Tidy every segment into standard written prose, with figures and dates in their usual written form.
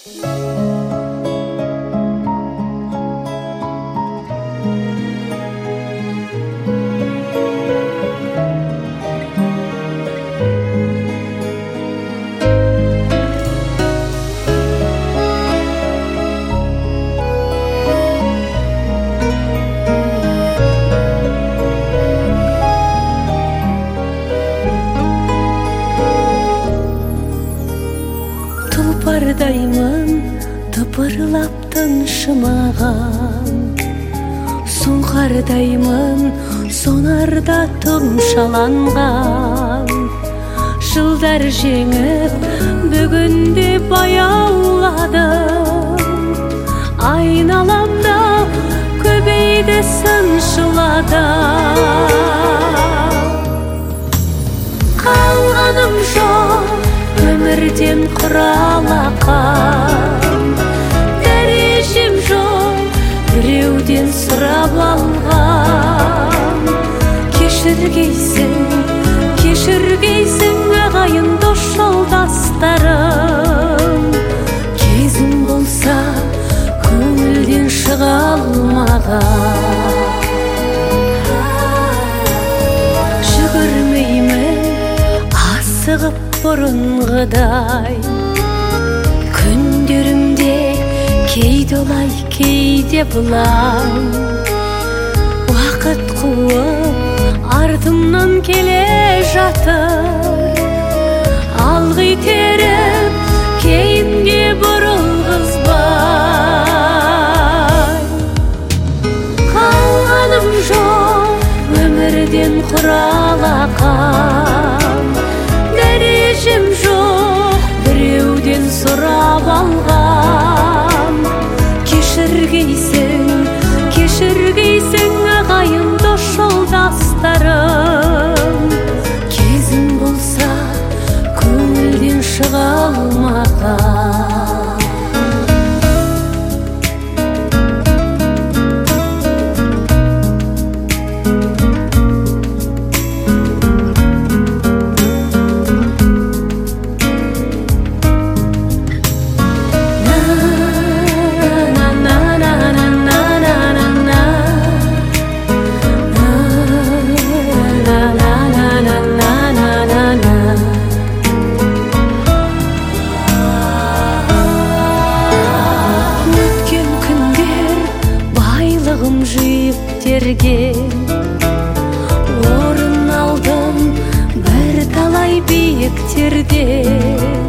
Тұлпардаймын тыпырлап тыншымаған, сұңқардаймын сонарда тұмшаланған. Жылдар жеңіп бүгінде баяуладым, айналамда көбейді сыншыладым. Қалғаным жоқ өмірден құралақан, дәрежем жоқ біреуден сұрап алған. Кешіргейсің ағайын дос жолдастарым, кезім болса көңілден шыға алмаған. Жүгірмеймін асығып бұрынғыдай, күндерімде кейде олай кейде бұлай. Уақыт қуып артымнан келе жатыр, алғы итеріп кейінге бұрылғызбай. Қалғаным жоқ өмірден құралақан, дәрежем жоқ біреуден сұрап алған. Кешіргейсің ағайын дос жолдастарым, кезім болса көңілден шыға алмаған. Жиып терген орын алдым бір талай биіктерден.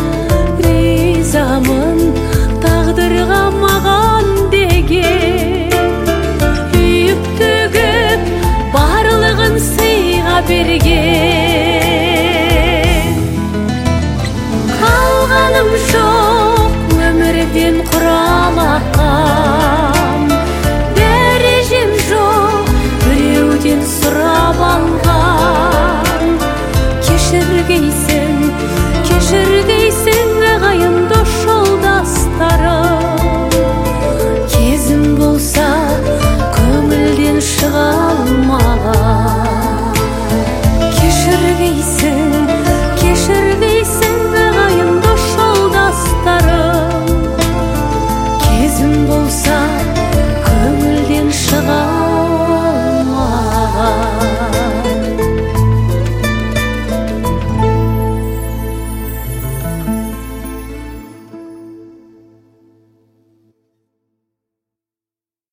Ризамын тағдырға маған деген, үйіп төгіп барлығын сыйға берген. Қалғаным жоқ